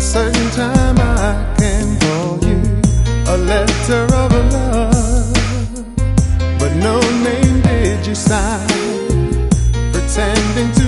certain time I can call you a letter of love, but no name did you sign, pretending to